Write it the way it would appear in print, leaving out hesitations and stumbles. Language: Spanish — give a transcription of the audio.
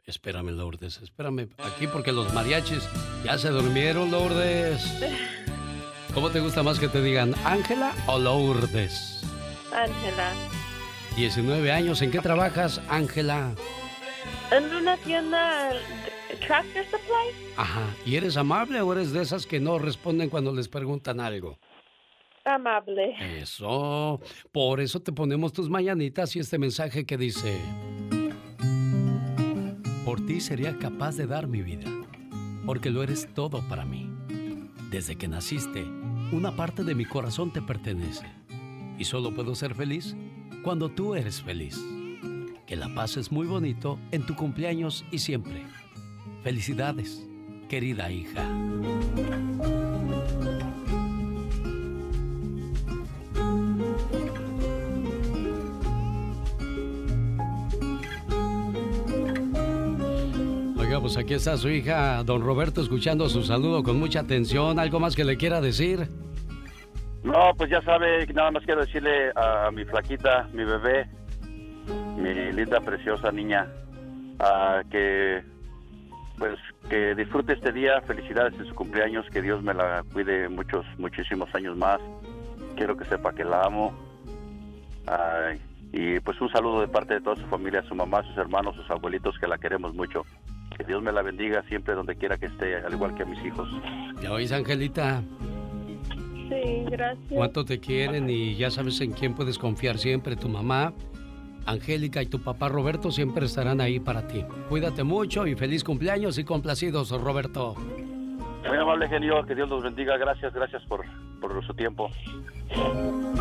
Espérame, Lourdes, espérame aquí porque los mariachis ya se durmieron, Lourdes. ¿Cómo te gusta más que te digan, Ángela o Lourdes? Ángela. 19 años, ¿en qué trabajas, Ángela? En una tienda Tractor Supply. Ajá, ¿y eres amable o eres de esas que no responden cuando les preguntan algo? Amable. Eso, por eso te ponemos tus mañanitas y este mensaje que dice: por ti sería capaz de dar mi vida, porque lo eres todo para mí. Desde que naciste, una parte de mi corazón te pertenece. Y solo puedo ser feliz cuando tú eres feliz. Que la pases muy bonito en tu cumpleaños y siempre. Felicidades, querida hija. Oiga, pues aquí está su hija, don Roberto, escuchando su saludo con mucha atención. ¿Algo más que le quiera decir? No, pues ya sabe, nada más quiero decirle a mi flaquita, mi bebé, mi linda, preciosa niña, que disfrute este día. Felicidades en su cumpleaños, que Dios me la cuide muchísimos años más. Quiero que sepa que la amo. Y pues un saludo de parte de toda su familia, su mamá, sus hermanos, sus abuelitos, que la queremos mucho. Que Dios me la bendiga siempre donde quiera que esté, al igual que a mis hijos. ¿Ya oís, Angelita? Sí, gracias. ¿Cuánto te quieren? Y ya sabes en quién puedes confiar siempre. Tu mamá, Angélica, y tu papá Roberto siempre estarán ahí para ti. Cuídate mucho y feliz cumpleaños y complacidos, Roberto. Muy amable, genio, que Dios los bendiga. Gracias por su tiempo.